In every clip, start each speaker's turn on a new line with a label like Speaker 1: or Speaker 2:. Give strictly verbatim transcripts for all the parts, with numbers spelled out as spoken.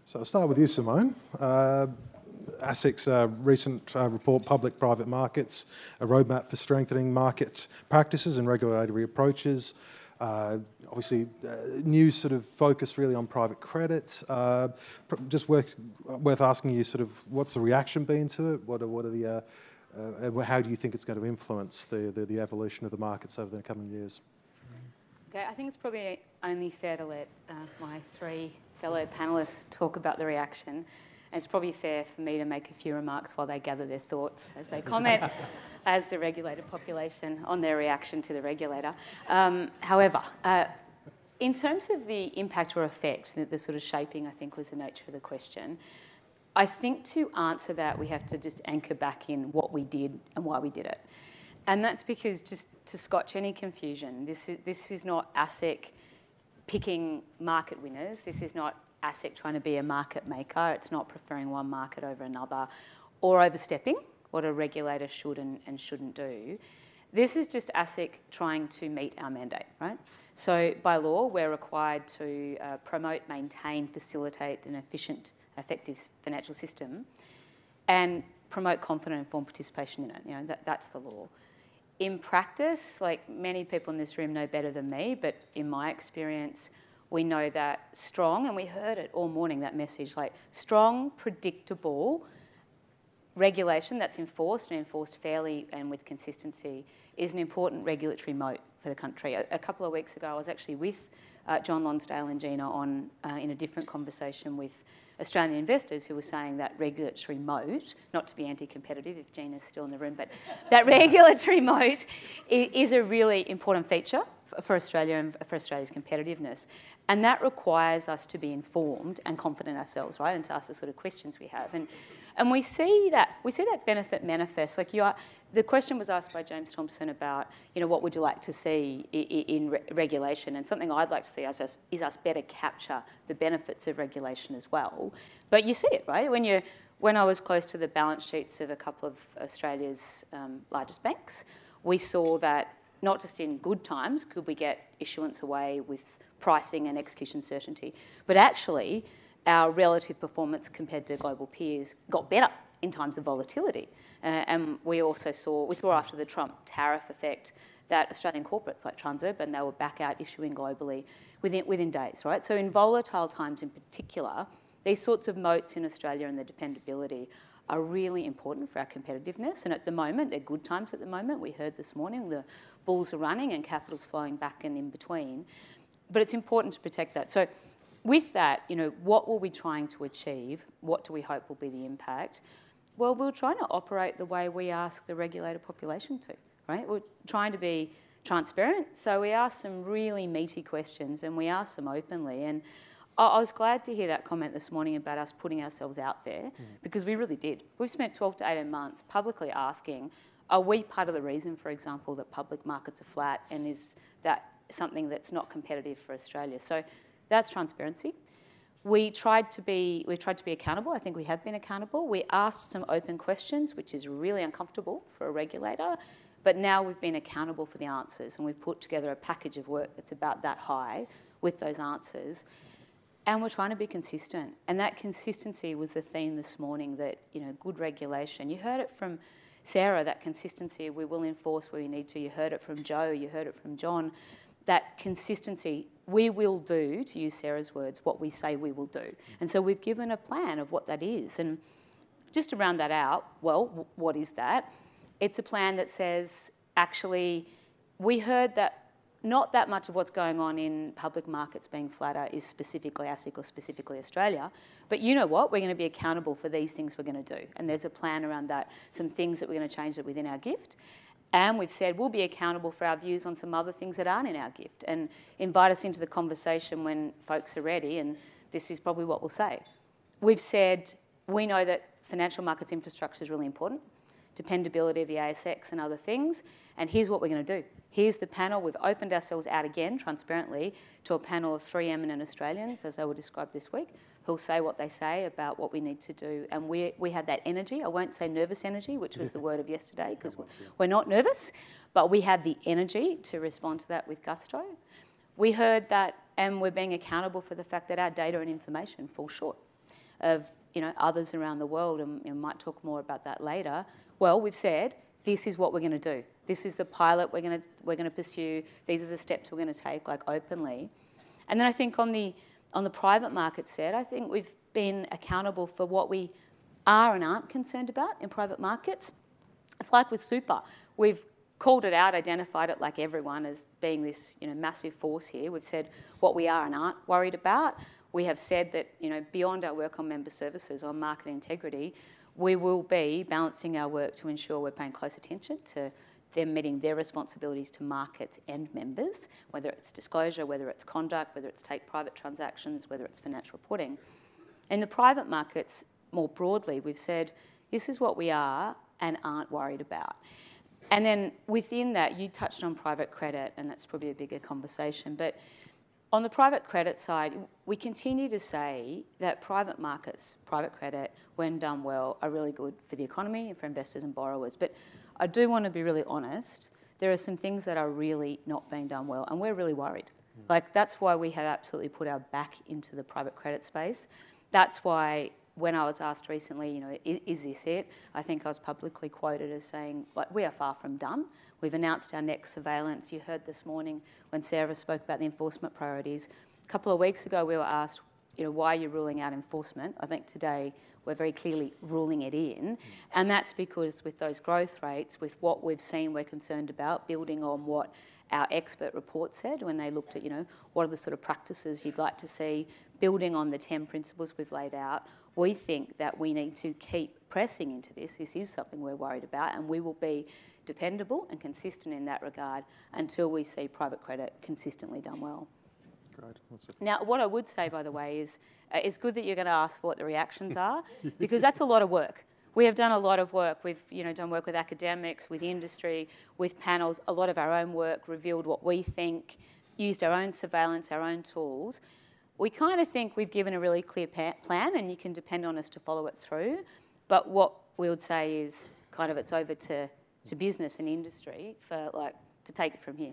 Speaker 1: So I'll start with you, Simone. Uh, ASIC's uh, recent uh, report, Public-Private Markets, a roadmap for strengthening market practices and regulatory approaches. Uh, obviously, uh, new sort of focus really on private credit. Uh, just worth, worth asking you sort of what's the reaction been to it? What are, what are the, uh, uh, how do you think it's going to influence the, the, the evolution of the markets over the coming years?
Speaker 2: Okay, I think it's probably only fair to let uh, my three fellow panellists talk about the reaction. And it's probably fair for me to make a few remarks while they gather their thoughts as they comment as the regulated population on their reaction to the regulator. Um, however, uh, in terms of the impact or effect, the, the sort of shaping, I think, was the nature of the question. I think to answer that, we have to just anchor back in what we did and why we did it. And that's because, just to scotch any confusion, this is, this is not ASIC picking market winners. This is not ASIC trying to be a market maker. It's not preferring one market over another or overstepping what a regulator should and, and shouldn't do. This is just ASIC trying to meet our mandate, right? So by law, we're required to uh, promote, maintain, facilitate an efficient, effective financial system and promote confident, informed participation in it. You know, that, that's the law. In practice, like many people in this room know better than me, but in my experience, we know that strong, and we heard it all morning, that message, like strong, predictable regulation that's enforced and enforced fairly and with consistency is an important regulatory moat for the country. A, a couple of weeks ago, I was actually with uh, John Lonsdale and Gina on uh, in a different conversation with Australian investors who were saying that regulatory moat, not to be anti-competitive if Gina's still in the room, but that regulatory moat is a really important feature for Australia and for Australia's competitiveness. And that requires us to be informed and confident ourselves, right, and to ask the sort of questions we have. And and we see that we see that benefit manifest. Like you are, the question was asked by James Thompson about, you know, what would you like to see in, in re regulation? And something I'd like to see us is us better capture the benefits of regulation as well. But you see it, right? When you when I was close to the balance sheets of a couple of Australia's um, largest banks, we saw that not just in good times could we get issuance away with pricing and execution certainty, but actually our relative performance compared to global peers got better in times of volatility. Uh, and we also saw, we saw after the Trump tariff effect that Australian corporates like Transurban, they were back out issuing globally within, within days, right? So in volatile times in particular, these sorts of moats in Australia and the dependability are really important for our competitiveness. And at the moment, they're good times at the moment. We heard this morning the bulls are running and capital's flowing back and in between. But it's important to protect that. So with that, you know, what were we trying to achieve? What do we hope will be the impact? Well, we're trying to operate the way we ask the regulated population to, right? We're trying to be transparent. So we ask some really meaty questions and we ask them openly. And I was glad to hear that comment this morning about us putting ourselves out there, mm. because we really did. We've spent twelve to eighteen months publicly asking, are we part of the reason, for example, that public markets are flat, and is that something that's not competitive for Australia? So that's transparency. We tried to be, we tried to be accountable. I think we have been accountable. We asked some open questions, which is really uncomfortable for a regulator, but now we've been accountable for the answers, and we've put together a package of work that's about that high with those answers. And we're trying to be consistent. And that consistency was the theme this morning, that, you know, good regulation. You heard it from Sarah, that consistency, we will enforce where we need to. You heard it from Joe, you heard it from John. That consistency, we will do, to use Sarah's words, what we say we will do. And so we've given a plan of what that is. And just to round that out, well, what is that? It's a plan that says, actually, we heard that not that much of what's going on in public markets being flatter is specifically ASIC or specifically Australia, but you know what? We're going to be accountable for these things we're going to do. And there's a plan around that, some things that we're going to change that within our gift. And we've said we'll be accountable for our views on some other things that aren't in our gift, and invite us into the conversation when folks are ready, and this is probably what we'll say. We've said we know that financial markets infrastructure is really important, dependability of the A S X and other things, and here's what we're going to do. Here's the panel. We've opened ourselves out again, transparently, to a panel of three eminent Australians, as they were described this week, who'll say what they say about what we need to do. And we, we have that energy. I won't say nervous energy, which was the word of yesterday, because we're not nervous, but we have the energy to respond to that with gusto. We heard that, and we're being accountable for the fact that our data and information fall short. of you know others around the world, and we might talk more about that later. Well, we've said this is what we're going to do. This is the pilot we're going to we're going to pursue. These are the steps we're going to take, like openly. And then I think on the on the private market side, I think we've been accountable for what we are and aren't concerned about in private markets. It's like with super. We've called it out, identified it like everyone as being this you know, massive force here. We've said what we are and aren't worried about. We have said that you know, beyond our work on member services, on market integrity, we will be balancing our work to ensure we're paying close attention to them meeting their responsibilities to markets and members, whether it's disclosure, whether it's conduct, whether it's take private transactions, whether it's financial reporting. In the private markets, more broadly, we've said this is what we are and aren't worried about. And then within that, you touched on private credit, and that's probably a bigger conversation, but on the private credit side, we continue to say that private markets, private credit, when done well, are really good for the economy and for investors and borrowers. But I do want to be really honest, there are some things that are really not being done well, and we're really worried. Mm. Like, that's why we have absolutely put our back into the private credit space. That's why when I was asked recently, you know, is, is this it? I think I was publicly quoted as saying, like, we are far from done. We've announced our next surveillance. You heard this morning when Sarah spoke about the enforcement priorities. A couple of weeks ago, we were asked, you know, why are you ruling out enforcement? I think today we're very clearly ruling it in. Mm. And that's because with those growth rates, with what we've seen we're concerned about, building on what our expert report said when they looked at, you know, what are the sort of practices you'd like to see, building on the ten principles we've laid out, we think that we need to keep pressing into this. This is something we're worried about, and we will be dependable and consistent in that regard until we see private credit consistently done well.
Speaker 1: Great.
Speaker 2: Now, what I would say, by the way, is uh, it's good that you're going to ask for what the reactions are, because that's a lot of work. We have done a lot of work. We've you know, done work with academics, with industry, with panels, a lot of our own work, revealed what we think, used our own surveillance, our own tools. We kind of think we've given a really clear plan, and you can depend on us to follow it through. But what we would say is kind of it's over to, to business and industry for like to take it from here.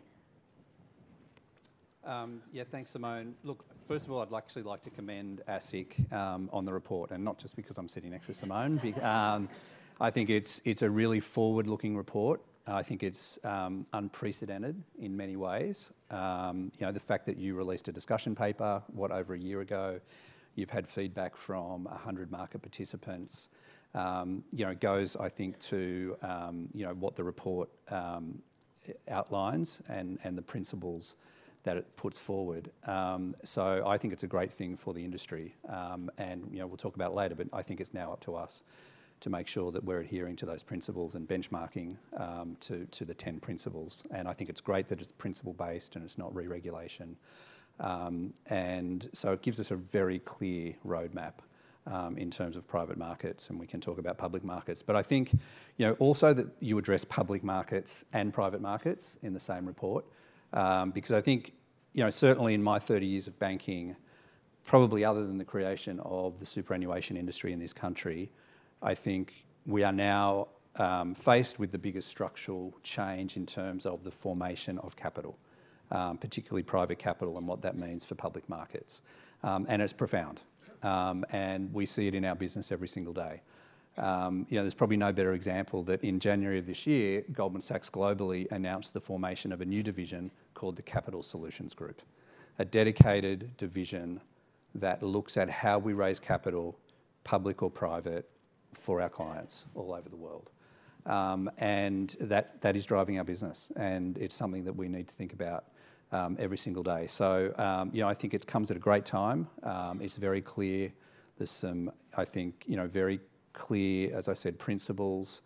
Speaker 3: Um, yeah, thanks, Simone. Look, first of all, I'd actually like to commend ASIC um, on the report, and not just because I'm sitting next to Simone. um, I think it's it's a really forward-looking report. I think it's um, unprecedented in many ways. Um, you know, the fact that you released a discussion paper, what, over a year ago, you've had feedback from one hundred market participants, um, you know, goes, I think, to, um, you know, what the report um, outlines and, and the principles that it puts forward. Um, so I think it's a great thing for the industry. Um, and, you know, we'll talk about it later, but I think it's now up to us to make sure that we're adhering to those principles and benchmarking um, to, to the ten principles. And I think it's great that it's principle-based and it's not re-regulation. Um, and so it gives us a very clear roadmap um, in terms of private markets, and we can talk about public markets. But I think, you know, also that you address public markets and private markets in the same report, um, because I think, you know, certainly in my thirty years of banking, probably other than the creation of the superannuation industry in this country, I think we are now um, faced with the biggest structural change in terms of the formation of capital, um, particularly private capital, and what that means for public markets. Um, and it's profound. Um, and we see it in our business every single day. Um, you know, there's probably no better example that in January of this year, Goldman Sachs globally announced the formation of a new division called the Capital Solutions Group, a dedicated division that looks at how we raise capital, public or private, for our clients all over the world. Um, and that, that is driving our business, and it's something that we need to think about um, every single day. So, um, you know, I think it comes at a great time. Um, it's very clear. There's some, I think, you know, very clear, as I said, principles.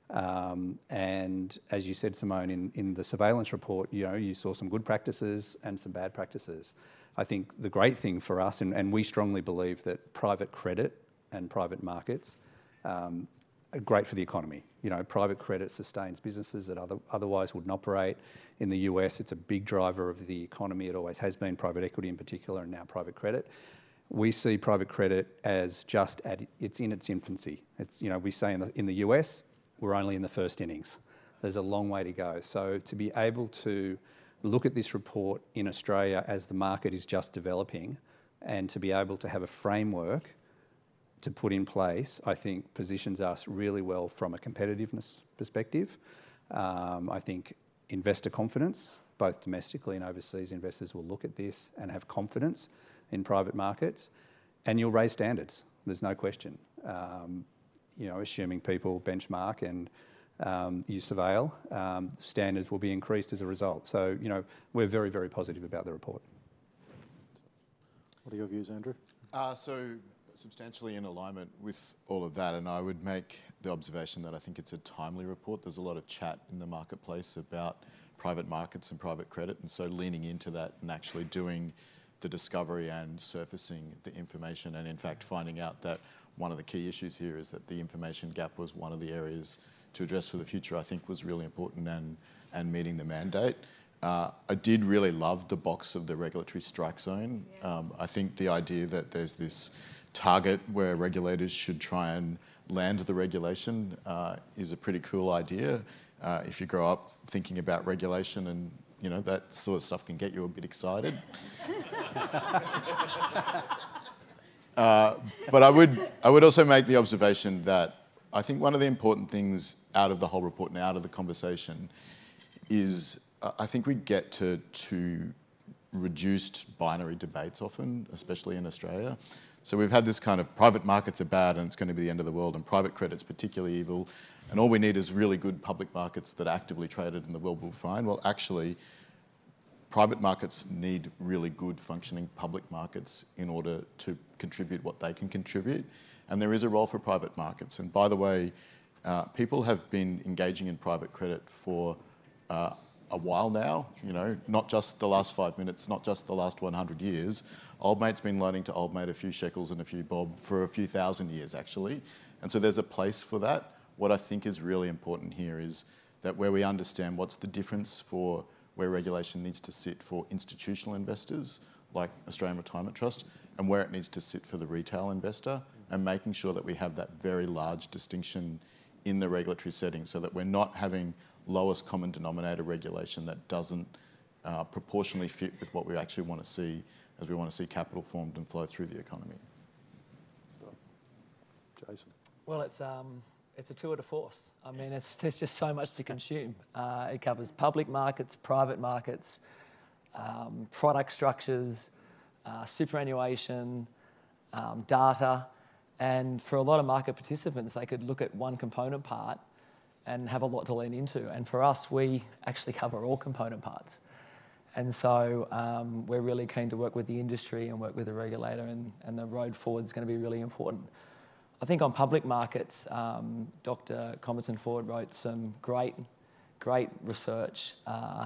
Speaker 3: Um, and as you said, Simone, in, in the surveillance report, you know, you saw some good practices and some bad practices. I think the great thing for us, and, and we strongly believe that private credit and private markets Um, are great for the economy. You know, private credit sustains businesses that other, otherwise wouldn't operate. In the U S, it's a big driver of the economy. It always has been, private equity in particular, and now private credit. We see private credit as just at, it's in its infancy. It's, you know, we say in the, in the U S, we're only in the first innings. There's a long way to go. So to be able to look at this report in Australia as the market is just developing, and to be able to have a framework to put in place, I think positions us really well from a competitiveness perspective. Um, I think investor confidence, both domestically and overseas investors will look at this and have confidence in private markets, and you'll raise standards. There's no question. Um, you know, assuming people benchmark and um, you surveil, um, standards will be increased as a result. So, you know, we're very, very positive about the report.
Speaker 1: What are your views, Andrew?
Speaker 4: Uh, so, substantially in alignment with all of that, and I would make the observation that I think it's a timely report. There's a lot of chat in the marketplace about private markets and private credit, and so leaning into that and actually doing the discovery and surfacing the information, and in fact finding out that one of the key issues here is that the information gap was one of the areas to address for the future, I think was really important, and, and meeting the mandate. Uh, I did really love the box of the regulatory strike zone.
Speaker 2: Yeah.
Speaker 4: Um, I think the idea that there's this target where regulators should try and land the regulation uh, is a pretty cool idea. Uh, if you grow up thinking about regulation, and you know that sort of stuff can get you a bit excited. uh, but I would, I would also make the observation that I think one of the important things out of the whole report and out of the conversation is uh, I think we get to, to reduced binary debates often, especially in Australia. So we've had this kind of private markets are bad and it's going to be the end of the world, and private credit's particularly evil, and all we need is really good public markets that are actively traded and the world will be fine. Well, actually, private markets need really good functioning public markets in order to contribute what they can contribute, and there is a role for private markets. And by the way, uh, people have been engaging in private credit for uh, a while now, you know, not just the last five minutes, not just the last one hundred years. Old mate's been loaning to old mate a few shekels and a few bob for a few thousand years, actually. And so there's a place for that. What I think is really important here is that where we understand what's the difference for where regulation needs to sit for institutional investors, like Australian Retirement Trust, and where it needs to sit for the retail investor, and making sure that we have that very large distinction in the regulatory setting so that we're not having lowest common denominator regulation that doesn't uh, proportionally fit with what we actually want to see, as we want to see capital formed and flow through the economy.
Speaker 1: So, Jason.
Speaker 5: Well, it's um, it's a tour de force. I mean, it's, there's just so much to consume. Uh, it covers public markets, private markets, um, product structures, uh, superannuation, um, data, and for a lot of market participants, they could look at one component part and have a lot to lean into. And for us, we actually cover all component parts. And so um, we're really keen to work with the industry and work with the regulator, and, and the road forward is going to be really important. I think on public markets, um, Doctor Commerson Ford wrote some great, great research. Uh,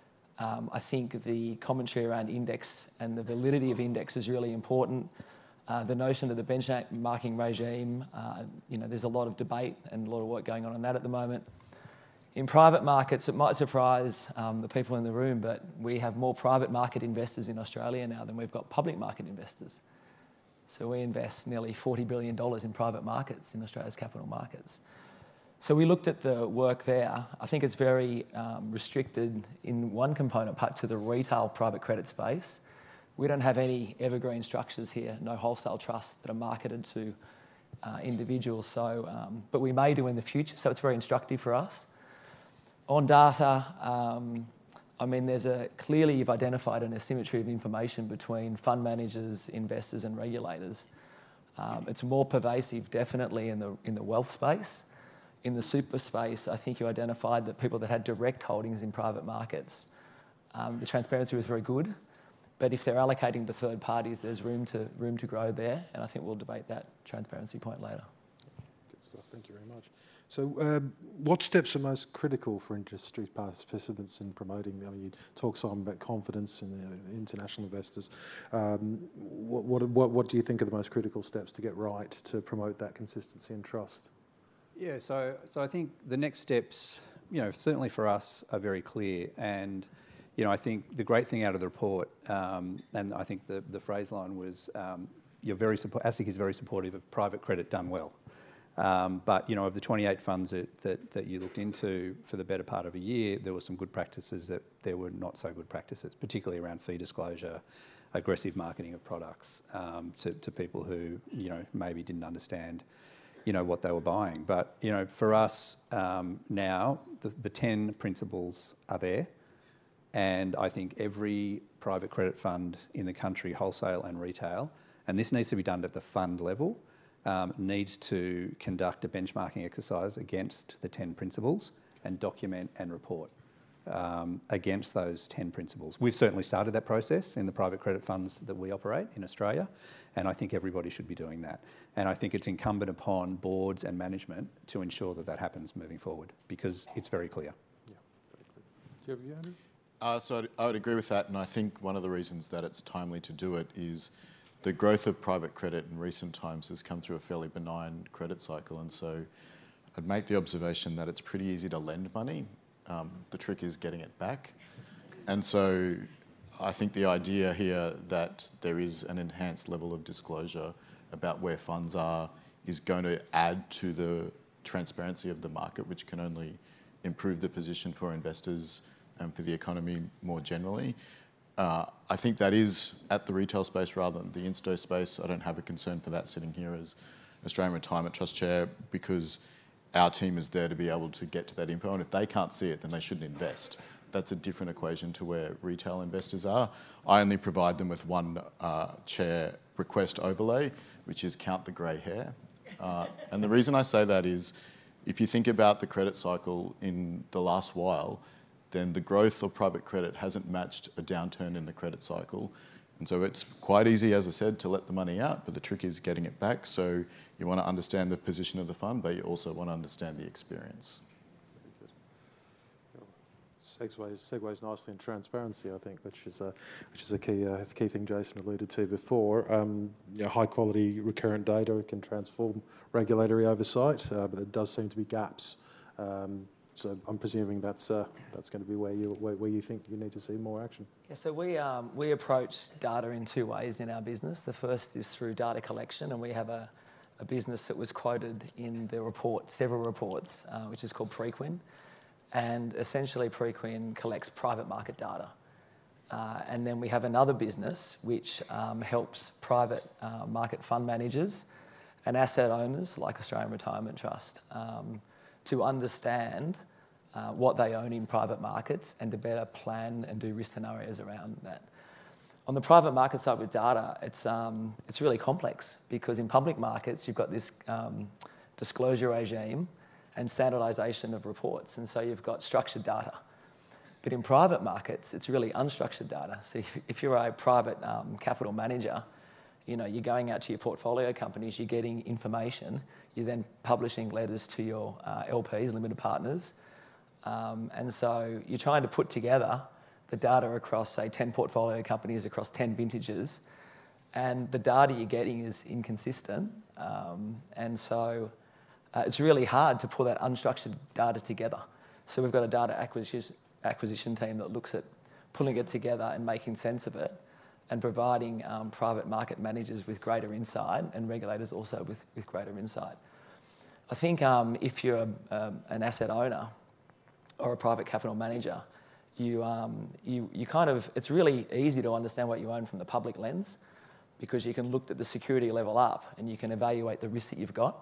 Speaker 5: um, I think the commentary around index and the validity of index is really important. Uh, the notion of the benchmarking regime, uh, you know, there's a lot of debate and a lot of work going on on that at the moment. In private markets, it might surprise um, the people in the room, but we have more private market investors in Australia now than we've got public market investors. So we invest nearly forty billion dollars in private markets in Australia's capital markets. So we looked at the work there. I think it's very um, restricted in one component part to the retail private credit space. We don't have any evergreen structures here, no wholesale trusts that are marketed to uh, individuals. So, um, but we may do in the future, so it's very instructive for us. On data, um, I mean, there's a, clearly you've identified an asymmetry of information between fund managers, investors and regulators. Um, it's more pervasive, definitely, in the, in the wealth space. In the super space, I think you identified that people that had direct holdings in private markets, um, the transparency was very good. But if they're allocating to third parties, there's room to room to grow there, and I think we'll debate that transparency point later.
Speaker 1: Good stuff. Thank you very much. So, um, what steps are most critical for industry participants in promoting? I mean, you talk, Simon, about confidence in the international investors. Um, what, what what what do you think are the most critical steps to get right to promote that consistency and trust?
Speaker 3: Yeah. So so I think the next steps, you know, certainly for us, are very clear. And you know, I think the great thing out of the report, um, and I think the, the phrase line was, um, you're very support, ASIC is very supportive of private credit done well. Um, but, you know, of the twenty-eight funds that, that, that you looked into for the better part of a year, there were some good practices that there were not so good practices, particularly around fee disclosure, aggressive marketing of products um, to, to people who, you know, maybe didn't understand, you know, what they were buying. But, you know, for us um, now, the, the ten principles are there. And I think every private credit fund in the country, wholesale and retail, and this needs to be done at the fund level, um, needs to conduct a benchmarking exercise against the ten principles and document and report um, against those ten principles. We've certainly started that process in the private credit funds that we operate in Australia, and I think everybody should be doing that. And I think it's incumbent upon boards and management to ensure that that happens moving forward, because it's very clear.
Speaker 1: Yeah, very clear. Do you have a view, Andrew?
Speaker 4: Uh, so I'd, I would agree with that, and I think one of the reasons that it's timely to do it is the growth of private credit in recent times has come through a fairly benign credit cycle, and so I'd make the observation that it's pretty easy to lend money. Um, the trick is getting it back. And so I think the idea here that there is an enhanced level of disclosure about where funds are is going to add to the transparency of the market, which can only improve the position for investors and for the economy more generally. Uh, I think that is at the retail space rather than the insto space. I don't have a concern for that sitting here as Australian Retirement Trust Chair, because our team is there to be able to get to that info, and if they can't see it, then they shouldn't invest. That's a different equation to where retail investors are. I only provide them with one uh, chair request overlay, which is count the grey hair. Uh, and the reason I say that is, if you think about the credit cycle in the last while, then the growth of private credit hasn't matched a downturn in the credit cycle. And so it's quite easy, as I said, to let the money out, but the trick is getting it back. So you want to understand the position of the fund, but you also want to understand the experience.
Speaker 1: Segues, segues nicely in transparency, I think, which is a which is a key uh, key thing Jason alluded to before. Um, you know, high quality recurrent data can transform regulatory oversight, uh, but there does seem to be gaps. Um, so I'm presuming that's uh, that's going to be where you where, where you think you need to see more action.
Speaker 5: Yeah, so we um, we approach data in two ways in our business. The first is through data collection, and we have a, a business that was quoted in the report, several reports, uh, which is called Preqin. And essentially Preqin collects private market data. Uh, and then we have another business which um, helps private uh, market fund managers and asset owners like Australian Retirement Trust um, to understand uh, what they own in private markets and to better plan and do risk scenarios around that. On the private market side with data, it's, um, it's really complex, because in public markets you've got this um, disclosure regime and standardisation of reports, and so you've got structured data. But in private markets, it's really unstructured data. So if, if you're a private um, capital manager, you know, you're going out to your portfolio companies, you're getting information, you're then publishing letters to your uh, L Ps, limited partners, um, and so you're trying to put together the data across, say, ten portfolio companies across ten vintages, and the data you're getting is inconsistent, um, and so Uh, it's really hard to pull that unstructured data together. So we've got a data acquisition, acquisition team that looks at pulling it together and making sense of it, and providing um, private market managers with greater insight, and regulators also with, with greater insight. I think um, if you're a, um, an asset owner or a private capital manager, you, um, you, you kind of, it's really easy to understand what you own from the public lens, because you can look at the security level up and you can evaluate the risk that you've got.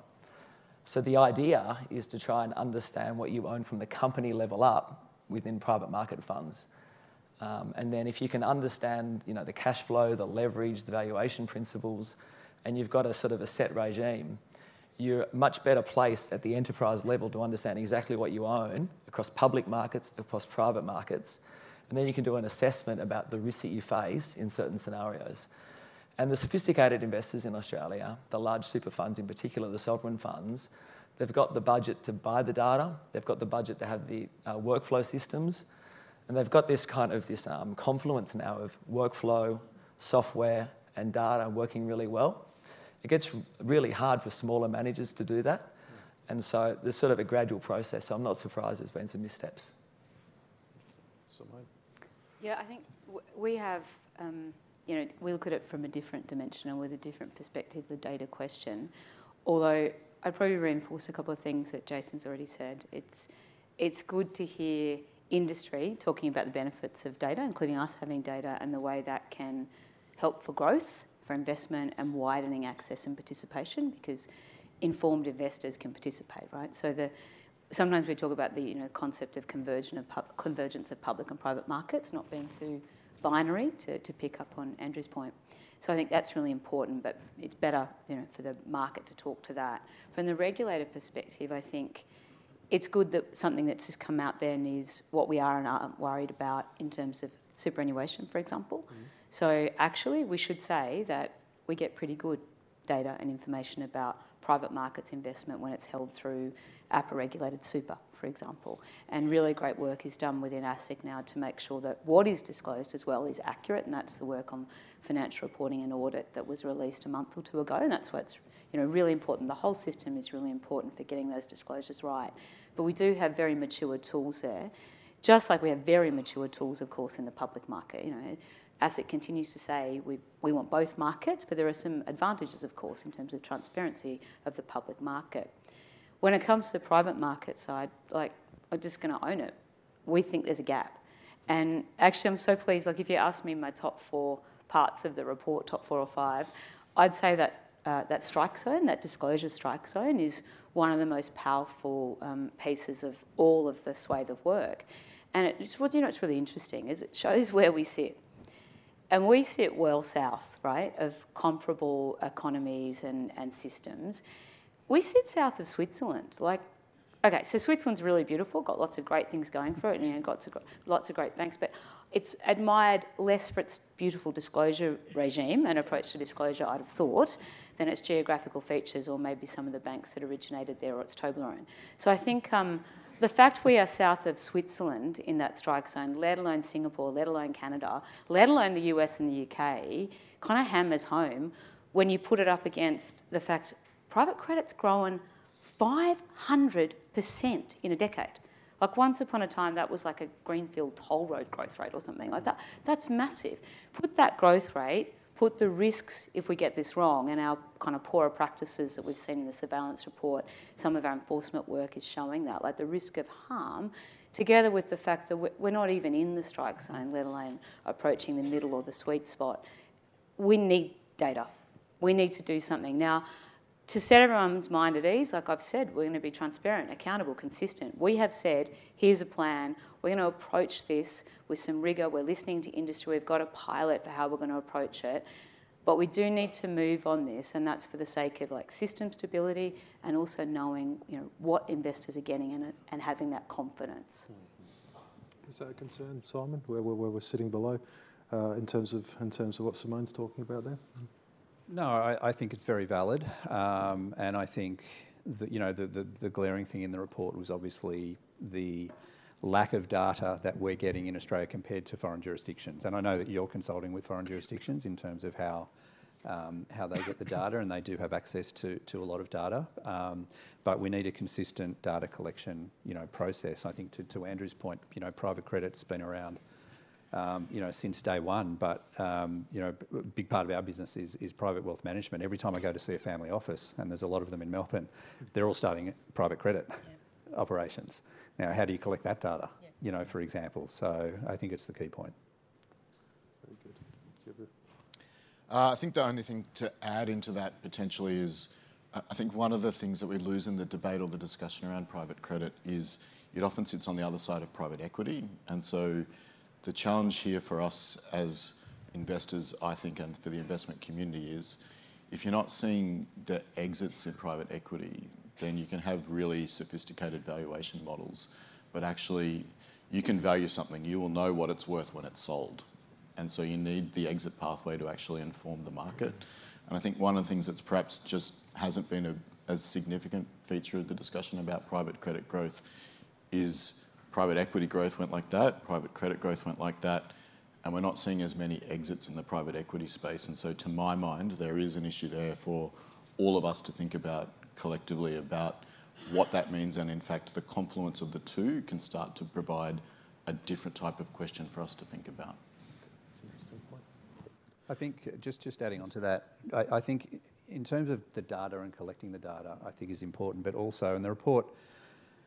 Speaker 5: So the idea is to try and understand what you own from the company level up within private market funds. Um, and then if you can understand, you know, the cash flow, the leverage, the valuation principles, and you've got a sort of a set regime, you're much better placed at the enterprise level to understand exactly what you own across public markets, across private markets. And then you can do an assessment about the risk that you face in certain scenarios. And the sophisticated investors in Australia, the large super funds in particular, the sovereign funds, they've got the budget to buy the data, they've got the budget to have the uh, workflow systems, and they've got this kind of this um, confluence now of workflow, software, and data working really well. It gets really hard for smaller managers to do that, and so there's sort of a gradual process, so I'm not surprised there's been some missteps.
Speaker 2: Yeah, I think w we have... Um, You know, we look at it from a different dimension and with a different perspective, the data question. Although I'd probably reinforce a couple of things that Jason's already said. It's, it's good to hear industry talking about the benefits of data, including us having data and the way that can help for growth, for investment, and widening access and participation, because informed investors can participate, right? So the sometimes we talk about the you know concept of convergence of, pub, convergence of public and private markets not being too binary, to, to pick up on Andrew's point. So I think that's really important, but it's better you know for the market to talk to that. From the regulator perspective, I think it's good that something that's just come out there and is what we are and aren't worried about in terms of superannuation, for example. Mm-hmm. So actually we should say that we get pretty good data and information about private markets investment when it's held through A P R-regulated super, for example. And really great work is done within ASIC now to make sure that what is disclosed as well is accurate, and that's the work on financial reporting and audit that was released a month or two ago, and that's what's you know, really important. The whole system is really important for getting those disclosures right. But we do have very mature tools there, just like we have very mature tools, of course, in the public market. You know, ASIC continues to say we, we want both markets, but there are some advantages, of course, in terms of transparency of the public market. When it comes to the private market side, like, I'm just going to own it. We think there's a gap. And actually, I'm so pleased. Like, if you ask me my top four parts of the report, top four or five, I'd say that uh, that strike zone, that disclosure strike zone, is one of the most powerful um, pieces of all of the swathe of work. And it's, what you know, what's really interesting is it shows where we sit. And we sit well south, right, of comparable economies and, and systems. We sit south of Switzerland. Like, okay, so Switzerland's really beautiful, got lots of great things going for it, and you know, got to, lots of great banks, but it's admired less for its beautiful disclosure regime and approach to disclosure, I'd have thought, than its geographical features or maybe some of the banks that originated there or its Toblerone. So I think um, the fact we are south of Switzerland in that strike zone, let alone Singapore, let alone Canada, let alone the U S and the U K, kind of hammers home when you put it up against the fact private credit's grown five hundred percent in a decade. Like once upon a time, that was like a greenfield toll road growth rate or something like that. That's massive. Put that growth rate, put the risks if we get this wrong, and our kind of poorer practices that we've seen in the surveillance report, some of our enforcement work is showing that, like the risk of harm, together with the fact that we're not even in the strike zone, let alone approaching the middle or the sweet spot. We need data. We need to do something. Now, to set everyone's mind at ease, like I've said, we're going to be transparent, accountable, consistent. We have said, here's a plan. We're going to approach this with some rigour. We're listening to industry. We've got a pilot for how we're going to approach it. But we do need to move on this, and that's for the sake of like system stability and also knowing you know, what investors are getting in it and having that confidence.
Speaker 1: Is that a concern, Simon, where, where, where we're sitting below uh, in terms of in terms of what Simone's talking about there?
Speaker 3: No, I, I think it's very valid, um, and I think that, you know the, the, the glaring thing in the report was obviously the lack of data that we're getting in Australia compared to foreign jurisdictions. And I know that you're consulting with foreign jurisdictions in terms of how um, how they get the data, and they do have access to to a lot of data. Um, but we need a consistent data collection, you know, process. I think to, to Andrew's point, you know, private credit's been around. Um, you know, since day one, but um, you know, a big part of our business is, is private wealth management. Every time I go to see a family office, and there's a lot of them in Melbourne, they're all starting private credit yeah. operations. Now, how do you collect that data? Yeah. You know, for example. So I think it's the key point.
Speaker 1: Very good.
Speaker 4: Uh, I think the only thing to add into that potentially is, uh, I think one of the things that we lose in the debate or the discussion around private credit is it often sits on the other side of private equity, and so. The challenge here for us as investors, I think, and for the investment community is if you're not seeing the exits in private equity, then you can have really sophisticated valuation models, but actually you can value something, you will know what it's worth when it's sold. And so you need the exit pathway to actually inform the market. And I think one of the things that's perhaps just hasn't been a as significant feature of the discussion about private credit growth is private equity growth went like that, private credit growth went like that, and we're not seeing as many exits in the private equity space. And so to my mind, there is an issue there for all of us to think about collectively about what that means, and in fact the confluence of the two can start to provide a different type of question for us to think about.
Speaker 1: That's an interesting point.
Speaker 3: I think, just, just adding on to that, I, I think in terms of the data and collecting the data, I think is important, but also in the report,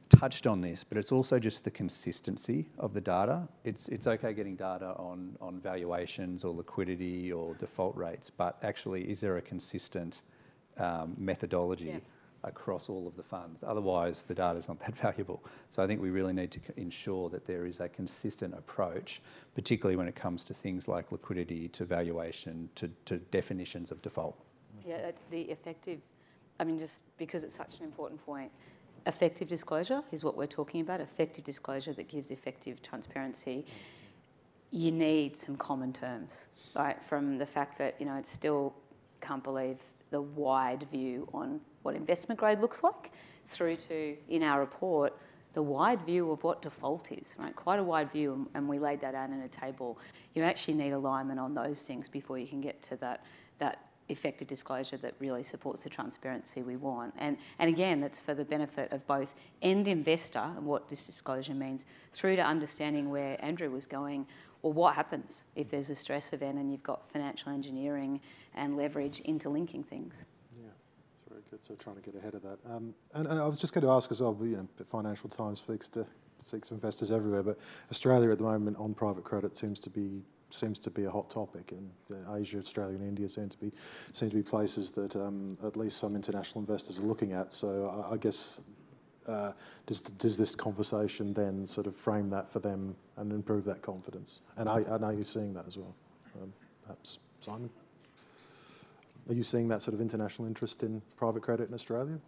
Speaker 3: touched on this, but it's also just the consistency of the data. It's it's okay getting data on, on valuations or liquidity or default rates, but actually, is there a consistent um, methodology
Speaker 2: Yeah.
Speaker 3: across all of the funds? Otherwise, the data is not that valuable. So I think we really need to c- ensure that there is a consistent approach, particularly when it comes to things like liquidity, to valuation, to, to definitions of default.
Speaker 2: Yeah, that's the effective, I mean, just because it's such an important point, effective disclosure is what we're talking about, effective disclosure that gives effective transparency. You need some common terms, right? From the fact that, you know, it's still, can't believe the wide view on what investment grade looks like, through to, in our report, the wide view of what default is, right? Quite a wide view, and, and we laid that out in a table. You actually need alignment on those things before you can get to that, that effective disclosure that really supports the transparency we want. And, and again, that's for the benefit of both end investor and what this disclosure means, through to understanding where Andrew was going, or what happens if there's a stress event and you've got financial engineering and leverage interlinking things.
Speaker 1: Yeah, it's very good. So trying to get ahead of that. Um, and I was just going to ask as well, you know, the Financial Times speaks to, speaks to investors everywhere, but Australia at the moment on private credit seems to be seems to be a hot topic, and uh, Asia, Australia, and India seem to be seem to be places that um, at least some international investors are looking at. So I, I guess uh, does does this conversation then sort of frame that for them and improve that confidence? And I, I know you're seeing that as well. Um, perhaps Simon, are you seeing that sort of international interest in private credit in Australia?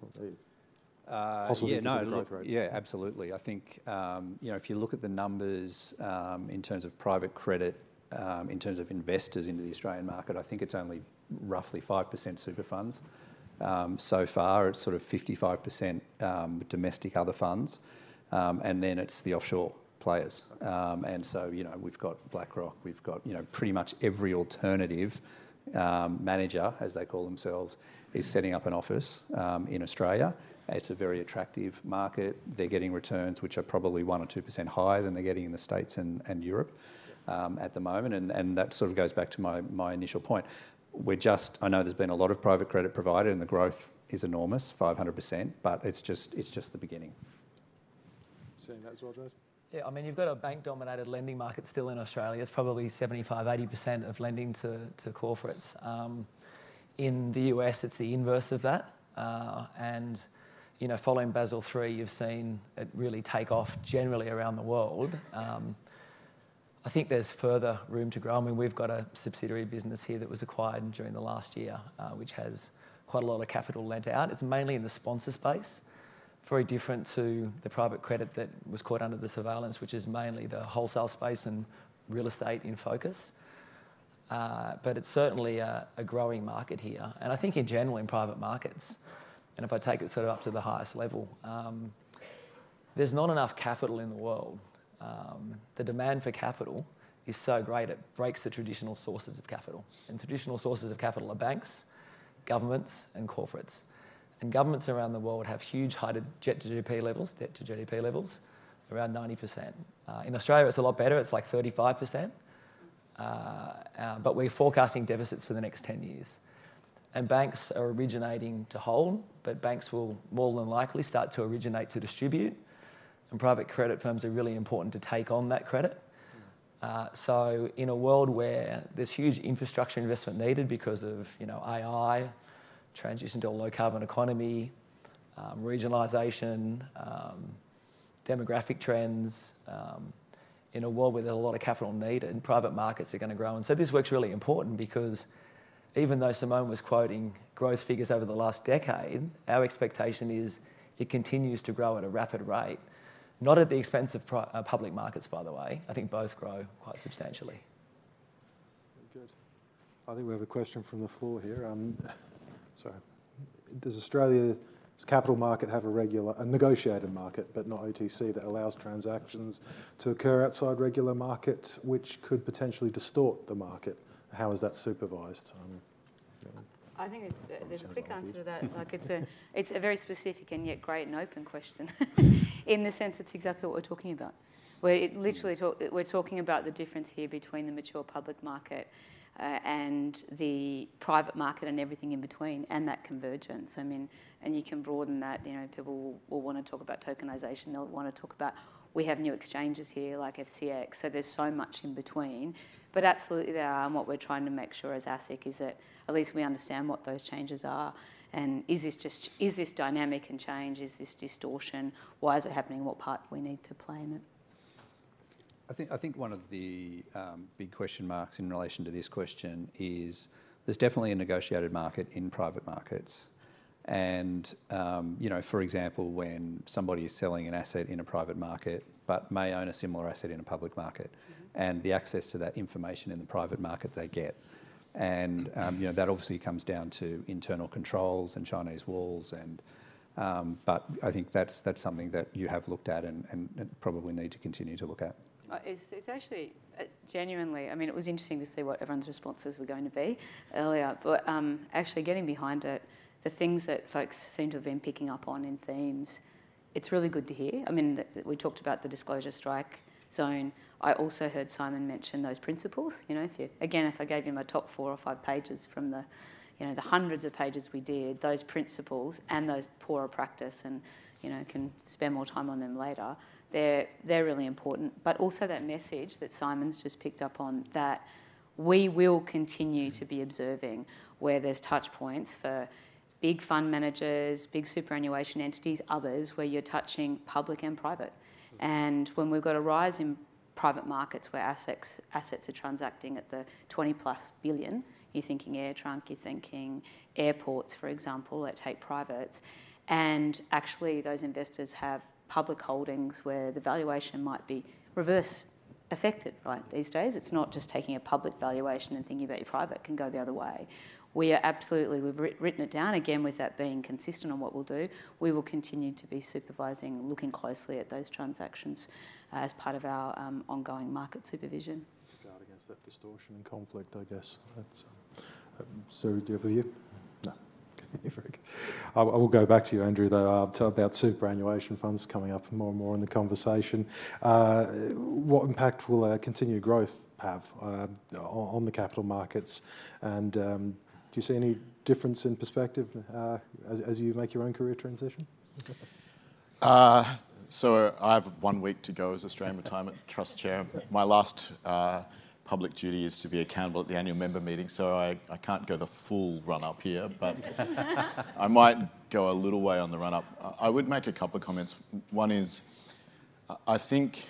Speaker 3: Uh,
Speaker 1: Possibly
Speaker 3: yeah,
Speaker 1: because
Speaker 3: no,
Speaker 1: of the growth
Speaker 3: look,
Speaker 1: rates.
Speaker 3: yeah, absolutely. I think um, you know, if you look at the numbers um, in terms of private credit, um, in terms of investors into the Australian market, I think it's only roughly five percent super funds. Um, so far, it's sort of fifty-five percent um, domestic other funds, um, and then it's the offshore players. Um, and so, you know, we've got BlackRock, we've got, you know, pretty much every alternative um, manager, as they call themselves, is setting up an office um, in Australia. It's a very attractive market. They're getting returns which are probably one or two percent higher than they're getting in the States and, and Europe um, at the moment. And, and that sort of goes back to my, my initial point. We're just, I know there's been a lot of private credit provided and the growth is enormous, five hundred percent, but it's just, it's just the beginning.
Speaker 1: Seeing that as well, Jason?
Speaker 5: Yeah, I mean, you've got a bank-dominated lending market still in Australia. It's probably seventy-five, eighty percent of lending to, to corporates. Um, in the U S, it's the inverse of that. Uh, and, you know, following Basel three, you've seen it really take off generally around the world. Um, I think there's further room to grow. I mean, we've got a subsidiary business here that was acquired during the last year, uh, which has quite a lot of capital lent out. It's mainly in the sponsor space, very different to the private credit that was caught under the surveillance, which is mainly the wholesale space and real estate in focus. Uh, but it's certainly a, a growing market here. And I think in general in private markets, and if I take it sort of up to the highest level, um, there's not enough capital in the world. Um, the demand for capital is so great, it breaks the traditional sources of capital. And traditional sources of capital are banks, governments, and corporates. And governments around the world have huge high debt to G D P levels, debt to G D P levels, around ninety percent. Uh, in Australia, it's a lot better, it's like thirty-five percent. Uh, uh, but we're forecasting deficits for the next ten years. And banks are originating to hold, but banks will more than likely start to originate to distribute. And private credit firms are really important to take on that credit. Uh, so in a world where there's huge infrastructure investment needed because of, you know, A I, transition to a low carbon economy, um, regionalisation, um, demographic trends, um, in a world where there's a lot of capital needed, private markets are going to grow. And so this work's really important because even though Simone was quoting growth figures over the last decade, our expectation is it continues to grow at a rapid rate. Not at the expense of pri- uh, public markets, by the way. I think both grow quite substantially.
Speaker 1: Very good. I think we have a question from the floor here. Um, sorry. Does Australia's capital market have a regular, a negotiated market, but not O T C, that allows transactions to occur outside regular market, which could potentially distort the market? How is that supervised? Um, you know,
Speaker 2: I think it's, uh, there's a
Speaker 1: sounds
Speaker 2: quick
Speaker 1: like
Speaker 2: answer
Speaker 1: you.
Speaker 2: to that. Like it's a, it's a very specific and yet great and open question, in the sense it's exactly what we're talking about. We're it literally talk, we're talking about the difference here between the mature public market uh, and the private market and everything in between, and that convergence. I mean, and you can broaden that. You know, people will, will want to talk about tokenisation. They'll want to talk about, we have new exchanges here like F C X. So there's so much in between. But absolutely there are, and what we're trying to make sure as ASIC is that at least we understand what those changes are. And is this just, is this dynamic and change? Is this distortion? Why is it happening? What part we need to play in it?
Speaker 3: I think, I think one of the um, big question marks in relation to this question is there's definitely a negotiated market in private markets. And, um, you know, for example, when somebody is selling an asset in a private market but may own a similar asset in a public market, mm-hmm. and the access to that information in the private market they get. And, um, you know, that obviously comes down to internal controls and Chinese walls. And, um, but I think that's, that's something that you have looked at and, and, and probably need to continue to look at.
Speaker 2: It's, it's actually uh, genuinely, I mean, it was interesting to see what everyone's responses were going to be earlier, but um, actually getting behind it, the things that folks seem to have been picking up on in themes, it's really good to hear. I mean, the, we talked about the disclosure strike zone. I also heard Simon mention those principles. You know, if you, again, if I gave you my top four or five pages from the, you know, the hundreds of pages we did, those principles and those poorer practice, and, you know, can spend more time on them later, they're, they're really important. But also that message that Simon's just picked up on, that we will continue to be observing where there's touch points for big fund managers, big superannuation entities, others, where you're touching public and private. And when we've got a rise in private markets where assets, assets are transacting at the twenty plus billion, you're thinking AirTrunk, you're thinking airports, for example, that take privates, and actually those investors have public holdings where the valuation might be reverse affected, right? These days, it's not just taking a public valuation and thinking about your private, it can go the other way. We are absolutely, we've written it down, again with that being consistent on what we'll do, we will continue to be supervising, looking closely at those transactions uh, as part of our um, ongoing market supervision.
Speaker 1: To guard against that distortion and conflict, I guess. That's, um, so, do you have a view? No. Very good. I, I will go back to you, Andrew, though, uh, to, about superannuation funds coming up more and more in the conversation. Uh, what impact will uh, continued growth have uh, on, on the capital markets, and um, do you see any difference in perspective uh, as, as you make your own career transition?
Speaker 4: uh, so I have one week to go as Australian Retirement Trust Chair. My last uh, public duty is to be accountable at the annual member meeting, so I, I can't go the full run-up here, but I might go a little way on the run-up. I would make a couple of comments. One is, I think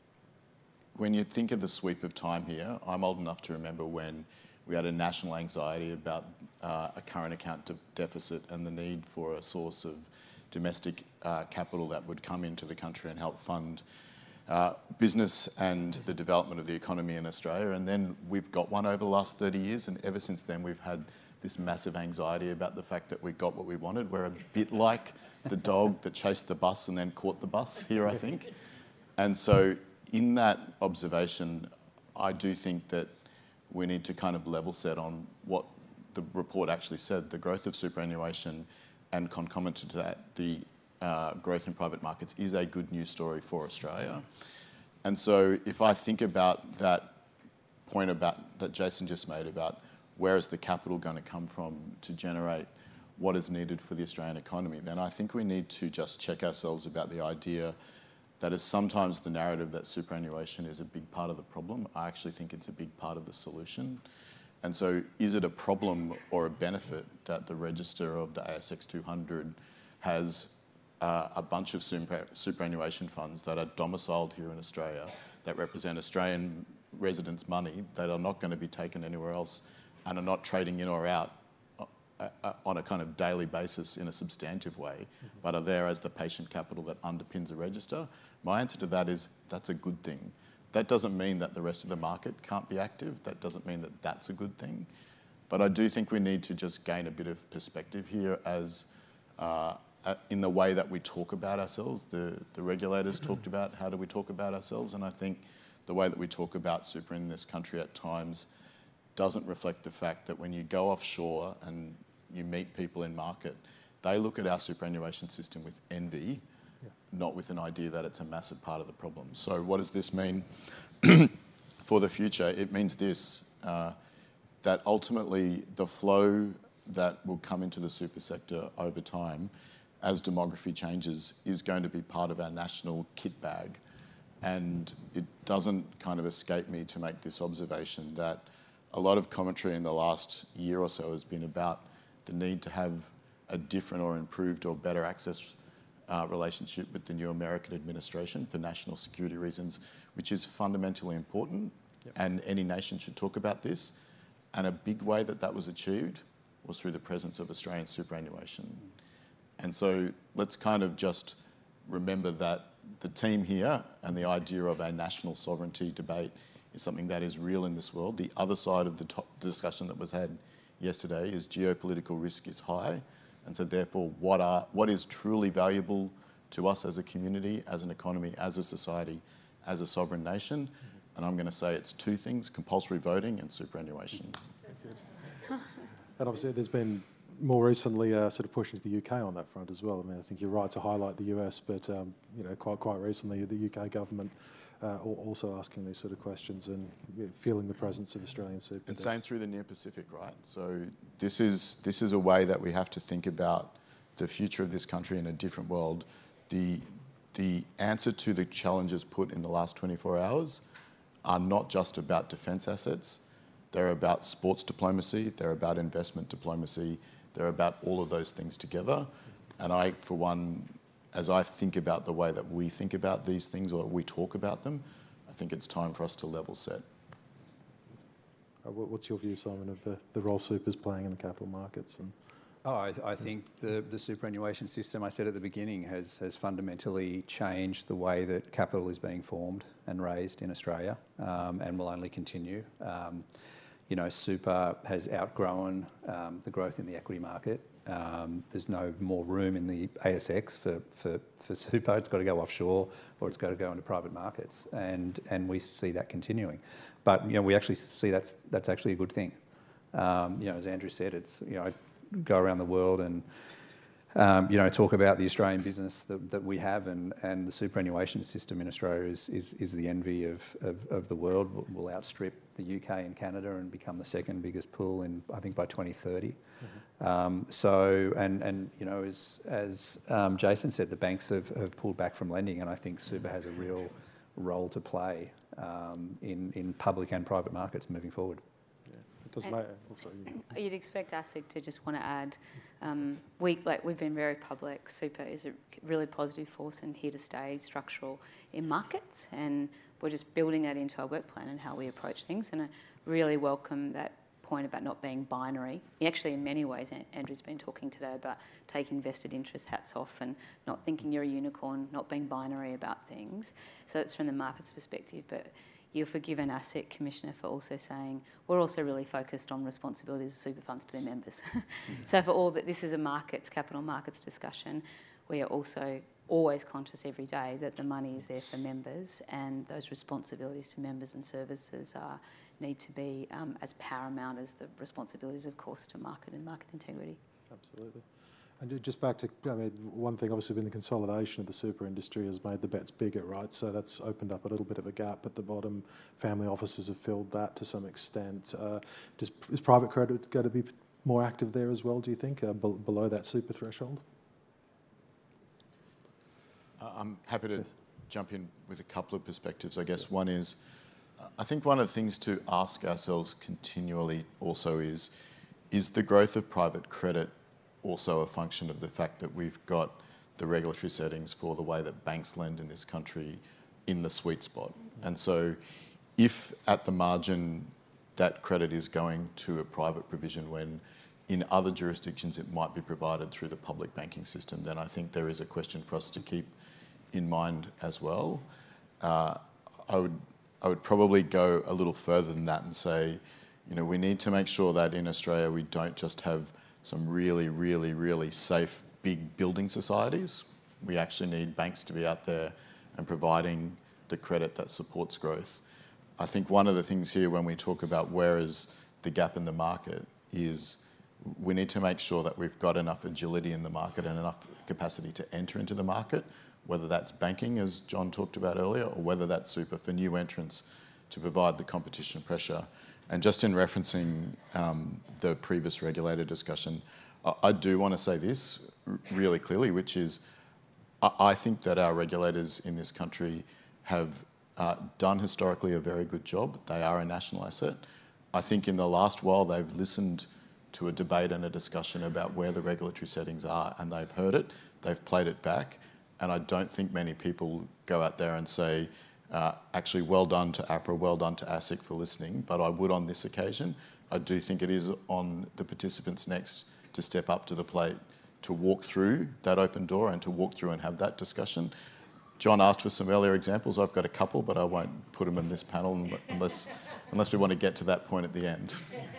Speaker 4: when you think of the sweep of time here, I'm old enough to remember when we had a national anxiety about uh, a current account de deficit and the need for a source of domestic uh, capital that would come into the country and help fund uh, business and the development of the economy in Australia. And then we've got one over the last thirty years, and ever since then we've had this massive anxiety about the fact that we got what we wanted. We're a bit like the dog that chased the bus and then caught the bus here, I think. And so in that observation, I do think that we need to kind of level set on what the report actually said. The growth of superannuation and concomitant to that, the uh, growth in private markets is a good news story for Australia. And so if I think about that point about that Jason just made about where is the capital going to come from to generate what is needed for the Australian economy, then I think we need to just check ourselves about the idea that is sometimes the narrative that superannuation is a big part of the problem. I actually think it's a big part of the solution. And so is it a problem or a benefit that the register of the A S X two hundred has uh, a bunch of super, superannuation funds that are domiciled here in Australia, that represent Australian residents' money, that are not going to be taken anywhere else and are not trading in or out on a kind of daily basis in a substantive way, mm-hmm. but are there as the patient capital that underpins the register? My answer to that is that's a good thing. That doesn't mean that the rest of the market can't be active. That doesn't mean that that's a good thing. But I do think we need to just gain a bit of perspective here as uh, in the way that we talk about ourselves. The, the regulators talked about how do we talk about ourselves, and I think the way that we talk about super in this country at times doesn't reflect the fact that when you go offshore and you meet people in market, they look at our superannuation system with envy, yeah. not with an idea that it's a massive part of the problem. So what does this mean for the future? It means this. Uh, that ultimately the flow that will come into the super sector over time as demography changes is going to be part of our national kit bag. And it doesn't kind of escape me to make this observation that a lot of commentary in the last year or so has been about the need to have a different or improved or better access uh, relationship with the new American administration for national security reasons, which is fundamentally important. Yep. And any nation should talk about this. And a big way that that was achieved was through the presence of Australian superannuation. And so let's kind of just remember that the team here and the idea of a national sovereignty debate is something that is real in this world. The other side of the top discussion that was had yesterday is geopolitical risk is high. And so therefore, what are what is truly valuable to us as a community, as an economy, as a society, as a sovereign nation? And I'm going to say it's two things: compulsory voting and superannuation.
Speaker 1: And obviously there's been more recently uh, sort of push into the U K on that front as well. I mean, I think you're right to highlight the U S, but um, you know, quite quite recently the U K government uh, also asking these sort of questions and you know, feeling the presence of Australian super.
Speaker 4: And same through the near Pacific, right? So this is this is a way that we have to think about the future of this country in a different world. The the answer to the challenges put in the last twenty-four hours are not just about defence assets. They're about sports diplomacy. They're about investment diplomacy. They're about all of those things together. And I, for one, as I think about the way that we think about these things or we talk about them, I think it's time for us to level set.
Speaker 1: Uh, what's your view, Simon, of the, the role super's playing in the capital markets? And
Speaker 3: Oh, I, I think the, the superannuation system, I said at the beginning, has, has fundamentally changed the way that capital is being formed and raised in Australia, um, and will only continue. Um, you know, super has outgrown um, the growth in the equity market. Um, there's no more room in the A S X for, for, for super. It's got to go offshore or it's got to go into private markets, and, and we see that continuing. But, you know, we actually see that's, that's actually a good thing. Um, you know, as Andrew said, it's, you know, I go around the world and, um, you know, talk about the Australian business that, that we have, and, and the superannuation system in Australia is, is, is the envy of, of, of the world. Will outstrip the U K and Canada and become the second biggest pool in, I think, by twenty thirty. Mm-hmm. Um, so, and, and, you know, as, as um, Jason said, the banks have, have pulled back from lending, and I think super has a real role to play um, in, in public and private markets moving forward.
Speaker 1: it does matter. Oh, sorry.
Speaker 2: You'd expect ASIC to just want to add, um, we, like, we've been very public. Super is a really positive force and here to stay, structural in markets, and we're just building that into our work plan and how we approach things. And I really welcome that point about not being binary. Actually, in many ways, Andrew's been talking today about taking vested interest hats off and not thinking you're a unicorn, not being binary about things. So it's from the market's perspective, but you'll forgive an ASIC commissioner for also saying we're also really focused on responsibilities of super funds to their members. Mm-hmm. So for all that, this is a markets, capital markets discussion. We are also always conscious every day that the money is there for members, and those responsibilities to members and services are, need to be um, as paramount as the responsibilities, of course, to market and market integrity.
Speaker 1: Absolutely. And just back to, I mean, one thing obviously been the consolidation of the super industry has made the bets bigger, right? So that's opened up a little bit of a gap at the bottom. Family offices have filled that to some extent. Uh, does, is private credit going to be more active there as well, do you think, uh, be- below that super threshold?
Speaker 4: Uh, I'm happy to yes. jump in with a couple of perspectives. I guess one is, uh, I think one of the things to ask ourselves continually also is, is the growth of private credit also a function of the fact that we've got the regulatory settings for the way that banks lend in this country in the sweet spot. And so if at the margin that credit is going to a private provision when in other jurisdictions it might be provided through the public banking system, then I think there is a question for us to keep in mind as well. Uh, I would I would probably go a little further than that and say, you know, we need to make sure that in Australia we don't just have some really, really, really safe, big building societies. We actually need banks to be out there and providing the credit that supports growth. I think one of the things here when we talk about where is the gap in the market is we need to make sure that we've got enough agility in the market and enough capacity to enter into the market, whether that's banking, as John talked about earlier, or whether that's super for new entrants to provide the competition pressure. And just in referencing um, the previous regulator discussion, I, I do want to say this r- really clearly, which is I, I think that our regulators in this country have uh, done historically a very good job. They are a national asset. I think in the last while they've listened to a debate and a discussion about where the regulatory settings are, and they've heard it, they've played it back, and I don't think many people go out there and say, uh, actually, well done to APRA, well done to ASIC for listening, but I would on this occasion. I do think it is on the participants next to step up to the plate, to walk through that open door and to walk through and have that discussion. John asked for some earlier examples. I've got a couple, but I won't put them in this panel unless, unless we want to get to that point at the end.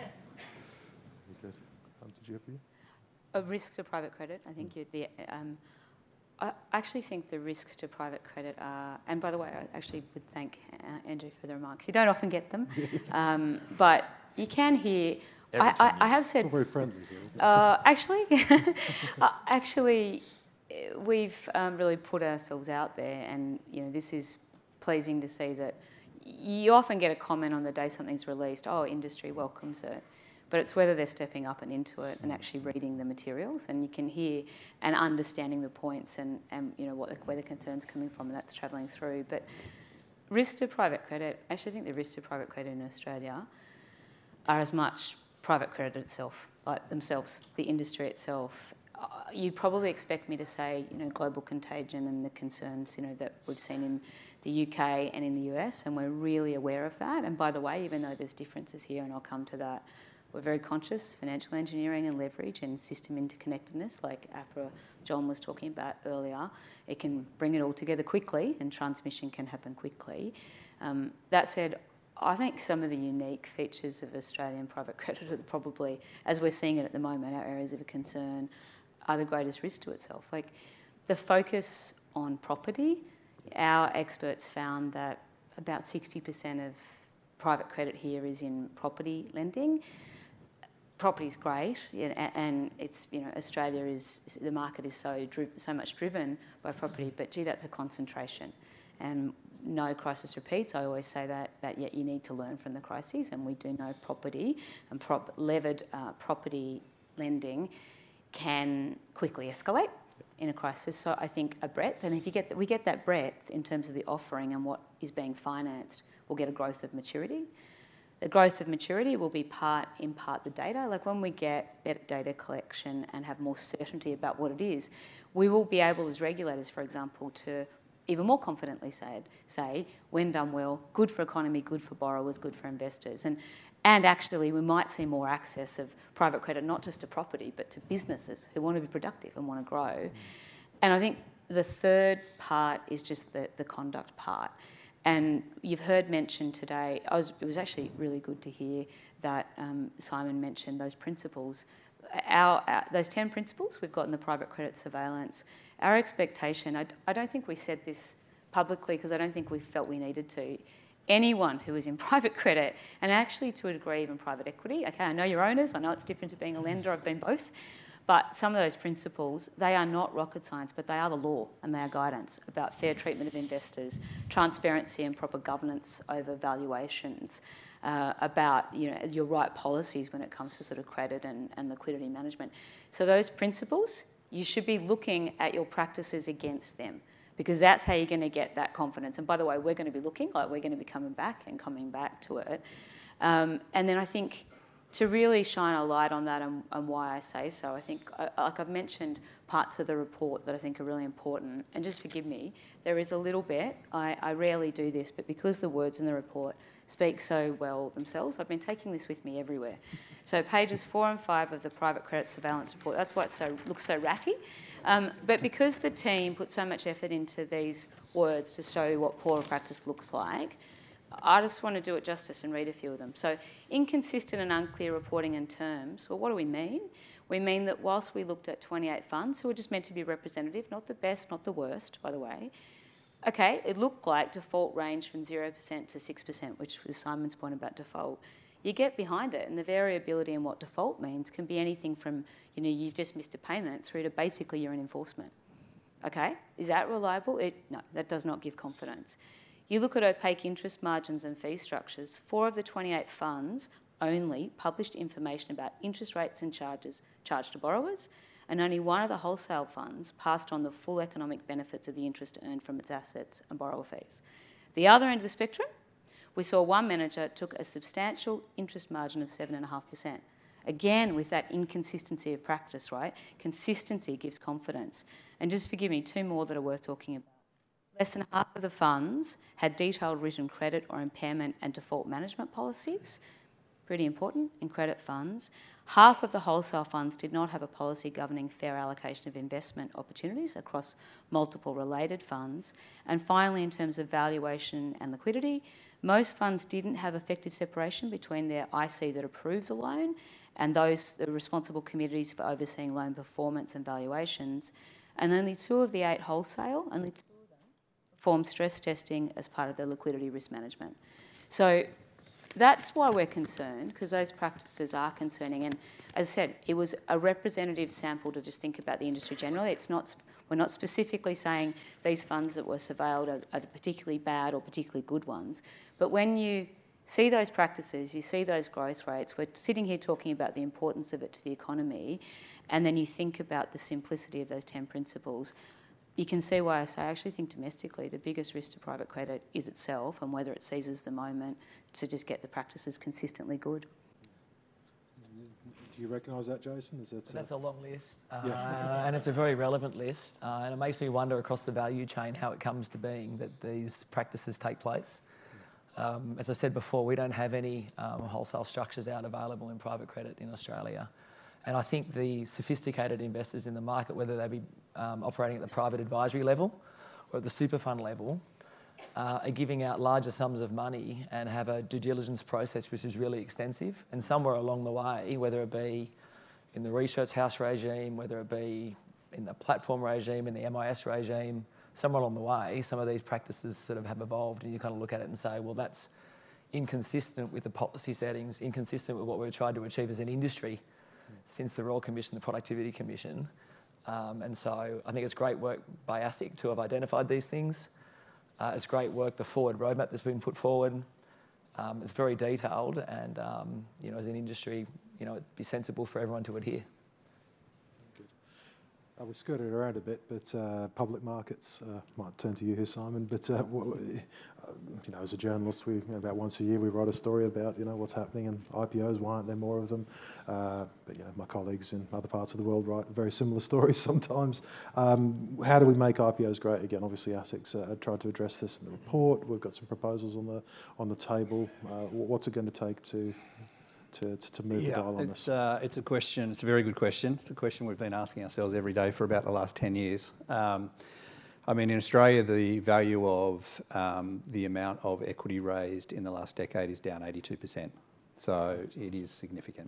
Speaker 1: Good. Um, did you have you?
Speaker 2: Uh, risks to private credit, I think you the um, I actually think the risks to private credit are, and by the way, I actually would thank uh, Andrew for the remarks. You don't often get them, um, but you can hear. I, I, I have said.
Speaker 1: It's all very friendly here, isn't it?
Speaker 2: Uh, actually, uh, actually, we've um, really put ourselves out there, and you know this is pleasing to see that. You often get a comment on the day something's released. Oh, industry welcomes it. But it's whether they're stepping up and into it and actually reading the materials, and you can hear and understanding the points and, and you know what where the concerns are coming from, and that's travelling through. But risk to private credit, I actually think the risks to private credit in Australia are as much private credit itself, like themselves, the industry itself. Uh, you'd probably expect me to say, you know, global contagion and the concerns, you know, that we've seen in the U K and in the U S, and we're really aware of that. And by the way, even though there's differences here, and I'll come to that, we're very conscious, financial engineering and leverage and system interconnectedness, like APRA, John was talking about earlier. It can bring it all together quickly, and transmission can happen quickly. Um, that said, I think some of the unique features of Australian private credit are probably, as we're seeing it at the moment, our areas of concern are the greatest risk to itself. Like the focus on property, our experts found that about sixty percent of private credit here is in property lending. Property's great, and it's, you know, Australia is, the market is so so much driven by property, but gee, that's a concentration. And no crisis repeats, I always say that, but yet you need to learn from the crises, and we do know property and prop, levered uh, property lending can quickly escalate in a crisis. So I think a breadth, and if you get that, we get that breadth in terms of the offering and what is being financed, we'll get a growth of maturity. The growth of maturity will be part, in part, the data. Like when we get better data collection and have more certainty about what it is, we will be able as regulators, for example, to even more confidently say, say when done well, good for economy, good for borrowers, good for investors. And, and actually we might see more access of private credit, not just to property, but to businesses who want to be productive and want to grow. Mm. And I think the third part is just the, the conduct part. And you've heard mentioned today, I was, it was actually really good to hear that um, Simon mentioned those principles. Our, our, those ten principles we've got in the private credit surveillance, our expectation, I, I don't think we said this publicly because I don't think we felt we needed to. Anyone who is in private credit, and actually to a degree even private equity, okay, I know you're owners, I know it's different to being a lender, I've been both, but some of those principles, they are not rocket science, but they are the law and they are guidance about fair treatment of investors, transparency and proper governance over valuations, uh, about, you know, your right policies when it comes to sort of credit and, and liquidity management. So those principles, you should be looking at your practices against them, because that's how you're going to get that confidence. And by the way, we're going to be looking, like we're going to be coming back and coming back to it. Um, and then I think to really shine a light on that and, and why I say so, I think, I, like I've mentioned parts of the report that I think are really important. And just forgive me, there is a little bit, I, I rarely do this, but because the words in the report speak so well themselves, I've been taking this with me everywhere. So pages four and five of the private credit surveillance report, that's why it so, looks so ratty. Um, but because the team put so much effort into these words to show what poor practice looks like, I just want to do it justice and read a few of them. So inconsistent and unclear reporting in terms, well, what do we mean? We mean that whilst we looked at twenty-eight funds who were just meant to be representative, not the best, not the worst, by the way, okay, it looked like default range from zero percent to six percent, which was Simon's point about default. You get behind it, and the variability in what default means can be anything from, you know, you've just missed a payment through to basically you're in enforcement. Okay, is that reliable? It, no, that does not give confidence. You look at opaque interest margins and fee structures, four of the twenty-eight funds only published information about interest rates and charges charged to borrowers, and only one of the wholesale funds passed on the full economic benefits of the interest earned from its assets and borrower fees. The other end of the spectrum, we saw one manager took a substantial interest margin of seven point five percent. Again, with that inconsistency of practice, right? Consistency gives confidence. And just forgive me, two more that are worth talking about. Less than half of the funds had detailed written credit or impairment and default management policies. Pretty important in credit funds. Half of the wholesale funds did not have a policy governing fair allocation of investment opportunities across multiple related funds. And finally, in terms of valuation and liquidity, most funds didn't have effective separation between their I C that approved the loan and those the responsible committees for overseeing loan performance and valuations. And only two of the eight wholesale, only two of them, performed stress testing as part of their liquidity risk management. So that's why we're concerned, because those practices are concerning. And as I said, it was a representative sample to just think about the industry generally. It's not, we're not specifically saying these funds that were surveilled are, are the particularly bad or particularly good ones. But when you see those practices, you see those growth rates, we're sitting here talking about the importance of it to the economy, and then you think about the simplicity of those ten principles, you can see why I say I actually think domestically the biggest risk to private credit is itself and whether it seizes the moment to just get the practices consistently good.
Speaker 1: Do you recognise that, Jason? Is that, uh...
Speaker 5: That's a long list, uh,
Speaker 1: yeah.
Speaker 5: and it's a very relevant list, uh, and it makes me wonder across the value chain how it comes to being that these practices take place. Um, as I said before, we don't have any um, wholesale structures out available in private credit in Australia. And I think the sophisticated investors in the market, whether they be um, operating at the private advisory level or at the super fund level, uh, are giving out larger sums of money and have a due diligence process which is really extensive. And somewhere along the way, whether it be in the research house regime, whether it be in the platform regime, in the M I S regime, somewhere along the way, some of these practices sort of have evolved, and you kind of look at it and say, well, that's inconsistent with the policy settings, inconsistent with what we've tried to achieve as an industry since the Royal Commission, the Productivity Commission. Um, and so I think it's great work by ASIC to have identified these things. Uh, it's great work, the forward roadmap that's been put forward. Um, it's very detailed, and um, you know, as an industry, you know, it'd be sensible for everyone to adhere.
Speaker 1: Uh, we skirted around a bit, but uh, public markets, uh, might turn to you here, Simon, but uh, w uh, you know, as a journalist, we about once a year we write a story about, you know, what's happening in I P Os, why aren't there more of them? Uh, but, you know, my colleagues in other parts of the world write very similar stories sometimes. Um, how do we make I P Os great again? Obviously, ASIC's uh, tried to address this in the report. We've got some proposals on the, on the table. Uh, what's it going to take to... To, to move
Speaker 3: yeah,
Speaker 1: the dial on
Speaker 3: it's,
Speaker 1: this?
Speaker 3: Uh, it's a question, it's a very good question. It's a question we've been asking ourselves every day for about the last ten years. Um, I mean, in Australia, the value of um, the amount of equity raised in the last decade is down eighty-two percent. So it is significant.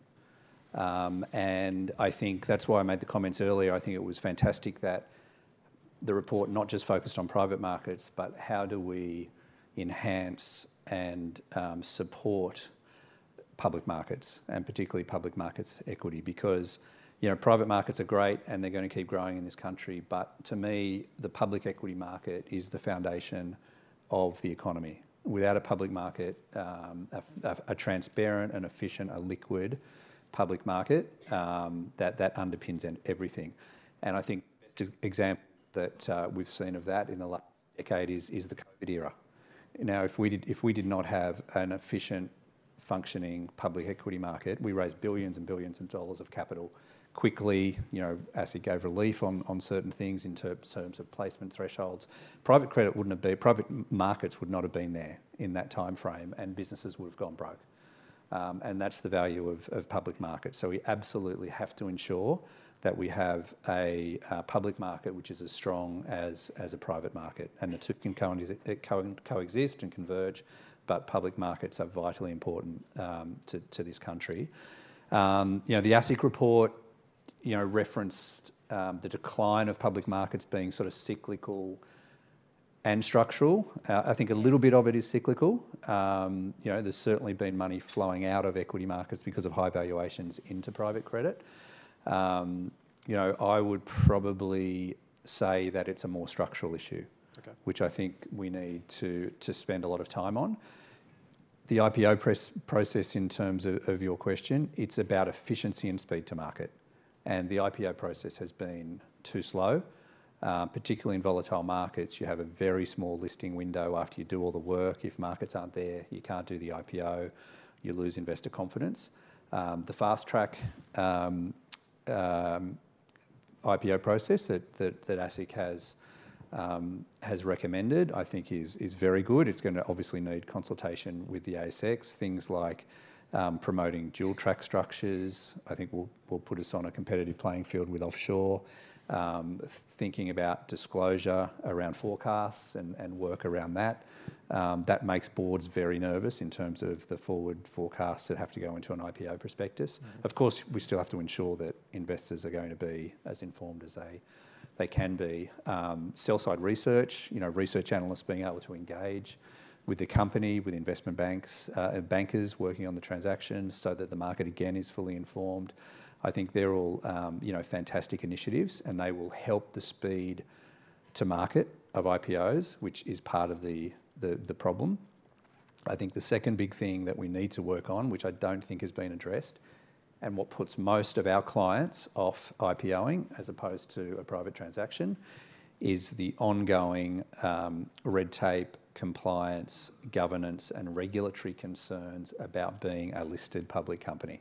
Speaker 3: Um, and I think that's why I made the comments earlier. I think it was fantastic that the report not just focused on private markets, but how do we enhance and um, support public markets, and particularly public markets equity, because, you know, private markets are great and they're going to keep growing in this country, but to me, the public equity market is the foundation of the economy. Without a public market, um, a, a, a transparent and efficient, a liquid public market, um, that, that underpins everything. And I think the example that uh, we've seen of that in the last decade is, is the COVID era. Now, if we did, if we did not have an efficient, functioning public equity market, we raised billions and billions of dollars of capital quickly. You know, ASIC gave relief on, on certain things in ter terms of placement thresholds. Private credit wouldn't have been, private markets would not have been there in that time frame, and businesses would have gone broke. Um, and that's the value of, of public markets. So we absolutely have to ensure that we have a uh, public market which is as strong as, as a private market, and the two can co co coexist and converge. But public markets are vitally important um, to, to this country. Um, you know, the ASIC report, you know, referenced um, the decline of public markets being sort of cyclical and structural. Uh, I think a little bit of it is cyclical. Um, you know, there's certainly been money flowing out of equity markets because of high valuations into private credit. Um, you know, I would probably say that it's a more structural issue.
Speaker 1: Okay.
Speaker 3: which I think we need to, to spend a lot of time on. The I P O press, process, in terms of, of your question, it's about efficiency and speed to market. And the I P O process has been too slow, uh, particularly in volatile markets. You have a very small listing window after you do all the work. If markets aren't there, you can't do the I P O. You lose investor confidence. Um, the fast track um, um, I P O process that, that, that ASIC has um, has recommended, I think is, is very good. It's going to obviously need consultation with the A S X. Things like um, promoting dual track structures, I think will, will put us on a competitive playing field with offshore. Um, thinking about disclosure around forecasts and, and work around that. Um, that makes boards very nervous in terms of the forward forecasts that have to go into an I P O prospectus. Mm-hmm. Of course, we still have to ensure that investors are going to be as informed as they, they can be. Um, sell-side research, you know, research analysts being able to engage with the company, with investment banks, uh, bankers working on the transactions so that the market again is fully informed. I think they're all, um, you know, fantastic initiatives, and they will help the speed to market of I P Os, which is part of the, the, the problem. I think the second big thing that we need to work on, which I don't think has been addressed, and what puts most of our clients off IPOing as opposed to a private transaction, is the ongoing um, red tape, compliance, governance, and regulatory concerns about being a listed public company.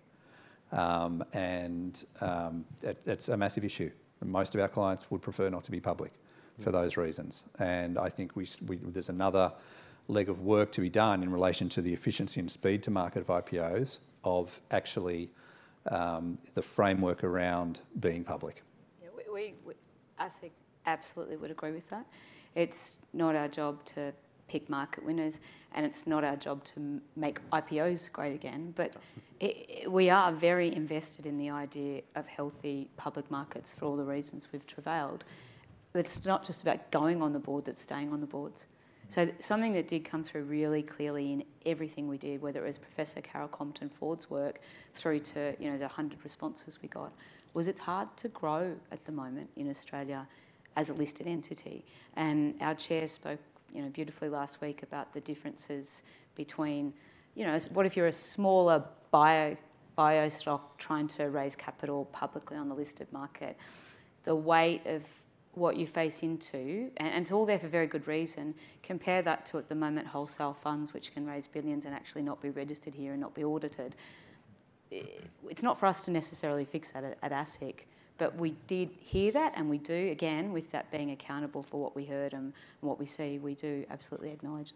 Speaker 3: Um, and um, that, that's a massive issue. Most of our clients would prefer not to be public for those reasons. And I think we, we, there's another leg of work to be done in relation to the efficiency and speed to market of I P Os, of actually um, the framework around being public.
Speaker 2: Yeah, we, we, we ASIC absolutely would agree with that. It's not our job to pick market winners, and it's not our job to m- make I P Os great again, but it, it, we are very invested in the idea of healthy public markets for all the reasons we've travailed. It's not just about going on the board, that's staying on the boards. So th- something that did come through really clearly in everything we did, whether it was Professor Carol Compton Ford's work through to, you know, the one hundred responses we got, was it's hard to grow at the moment in Australia as a listed entity. And our chair spoke, you know, beautifully last week about the differences between, you know, what if you're a smaller bio bio stock trying to raise capital publicly on the listed market, the weight of what you face into, and, and it's all there for very good reason. Compare that to, at the moment, wholesale funds, which can raise billions and actually not be registered here and not be audited. It's not for us to necessarily fix that at, at ASIC. But we did hear that, and we do, again, with that being accountable for what we heard and what we see, we do absolutely acknowledge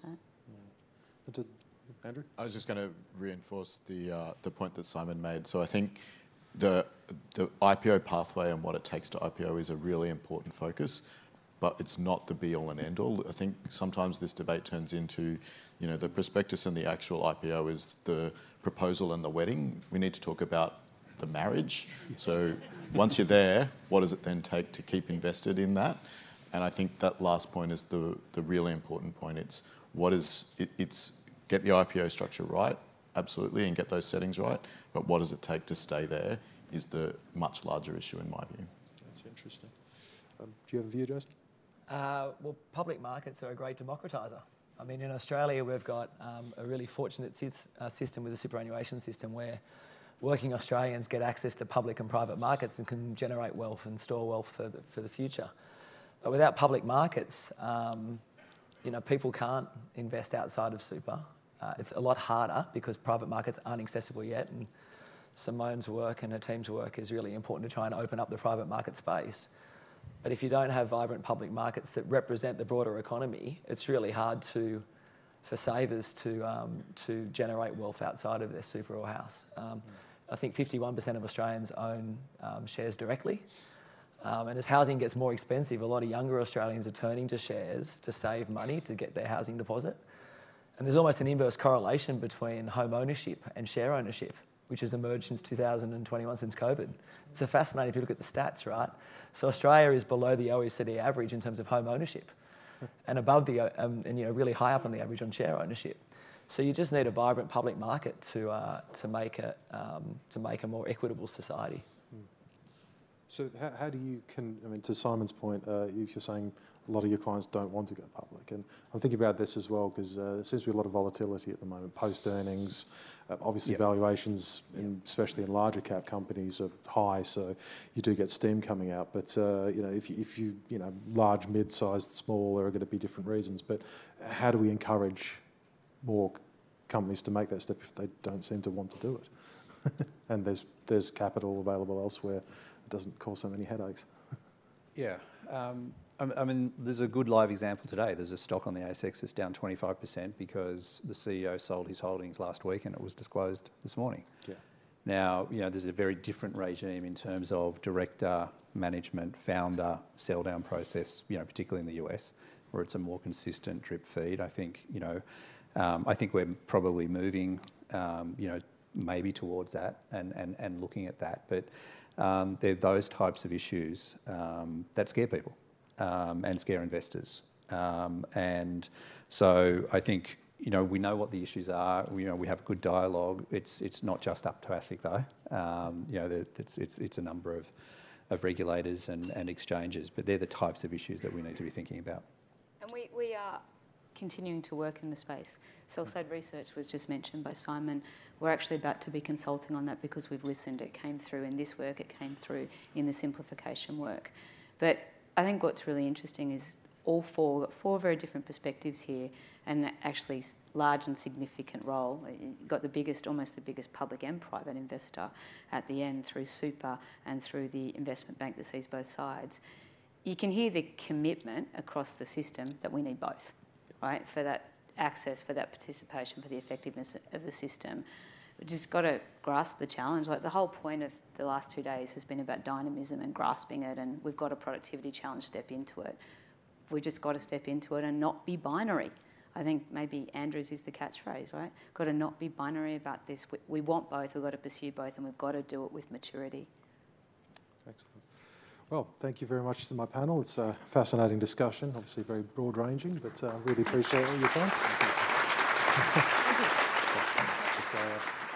Speaker 2: that.
Speaker 1: Mm. Andrew?
Speaker 4: I was just going to reinforce the uh, the point that Simon made. So I think the the I P O pathway and what it takes to I P O is a really important focus, but it's not the be-all and end-all. I think sometimes this debate turns into, you know, the prospectus and the actual I P O is the proposal and the wedding. We need to talk about the marriage. Yes. So once you're there, what does it then take to keep invested in that? And I think that last point is the the really important point. It's what is it, it's get the I P O structure right, absolutely, and get those settings right. But what does it take to stay there is the much larger issue in my view.
Speaker 1: That's interesting. Um, do you have a view, Justin?
Speaker 5: Uh, well, public markets are a great democratiser. I mean, in Australia, we've got um, a really fortunate sys- uh, system with a superannuation system where working Australians get access to public and private markets and can generate wealth and store wealth for the, for the future. But without public markets, um, you know, people can't invest outside of super. Uh, it's a lot harder because private markets aren't accessible yet, and Simone's work and her team's work is really important to try and open up the private market space. But if you don't have vibrant public markets that represent the broader economy, it's really hard to, for savers to um, to generate wealth outside of their super or house. Um, I think fifty-one percent of Australians own um, shares directly. Um, and as housing gets more expensive, a lot of younger Australians are turning to shares to save money to get their housing deposit. And there's almost an inverse correlation between home ownership and share ownership, which has emerged since two thousand twenty-one, since COVID. It's a fascinating if you look at the stats, right? So Australia is below the O E C D average in terms of home ownership, and above the um, and you know really high up on the average on share ownership. So you just need a vibrant public market to uh, to make it um, to make a more equitable society.
Speaker 1: So how, how do you, can, I mean, to Simon's point, uh, you're saying a lot of your clients don't want to go public. And I'm thinking about this as well, because uh, there seems to be a lot of volatility at the moment, post-earnings. Uh, obviously,
Speaker 3: Yep.
Speaker 1: valuations, in, especially in larger cap companies, are high, so you do get steam coming out. But, uh, you know, if you, if you, you know, large, mid-sized, small, there are going to be different reasons. But how do we encourage more companies to make that step if they don't seem to want to do it? And there's, there's capital available elsewhere. It doesn't cause so many headaches.
Speaker 3: Yeah. Um, I I mean, there's a good live example today. There's a stock on the A S X that's down twenty-five percent because the C E O sold his holdings last week and it was disclosed this morning.
Speaker 1: Yeah.
Speaker 3: Now, you know, there's a very different regime in terms of director, management, founder, sell down process, you know, particularly in the U S, where it's a more consistent drip feed. I think, you know, um, I think we're probably moving, um, you know, maybe towards that and, and, and looking at that. But um, they're those types of issues um, that scare people um, and scare investors. Um, and so I think, you know, we know what the issues are. We, you know, we have good dialogue. It's it's not just up to ASIC though. Um, you know, it's it's it's a number of of regulators and, and exchanges, but they're the types of issues that we need to be thinking about.
Speaker 2: And we, we are continuing to work in the space. Sell-side research was just mentioned by Simon. We're actually about to be consulting on that because we've listened. It came through in this work, it came through in the simplification work. But I think what's really interesting is all four, got four very different perspectives here and actually large and significant role. You've got the biggest, almost the biggest public and private investor at the end through super and through the investment bank that sees both sides. You can hear the commitment across the system that we need both, right? For that access, for that participation, for the effectiveness of the system. We've just got to grasp the challenge. Like the whole point of the last two days has been about dynamism and grasping it, and we've got a productivity challenge, step into it. We've just got to step into it and not be binary. I think maybe Andrews is the catchphrase, right? Got to not be binary about this. We, we want both, we've got to pursue both, and we've got to do it with maturity.
Speaker 1: Excellent. Well, thank you very much to my panel. It's a fascinating discussion, obviously very broad-ranging, but uh, really appreciate all your time. Thank you. Just, uh,